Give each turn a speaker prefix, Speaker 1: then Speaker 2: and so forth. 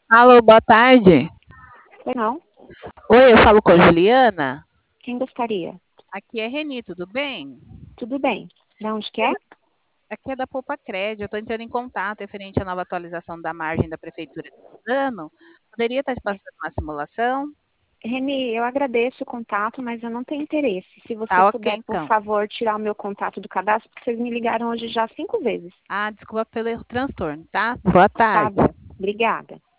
Speaker 1: Alô, boa tarde.
Speaker 2: Oi, não.
Speaker 1: Oi, eu falo com a Juliana.
Speaker 2: Quem gostaria?
Speaker 1: Aqui é Reni, tudo bem?
Speaker 2: Tudo bem. Da onde que é?
Speaker 1: Aqui é da Poupa Crédito. Eu estou entrando em contato referente à nova atualização da margem da Prefeitura desse ano. Poderia estar te passando uma simulação?
Speaker 2: Reni, eu agradeço o contato, mas eu não tenho interesse. Se você
Speaker 1: Tá ok,
Speaker 2: puder, por
Speaker 1: então.
Speaker 2: favor, tirar o meu contato do cadastro, porque vocês me ligaram hoje já 5 vezes.
Speaker 1: Ah, desculpa pelo transtorno, tá? Boa
Speaker 2: Tá
Speaker 1: tarde.
Speaker 2: bom. Obrigada.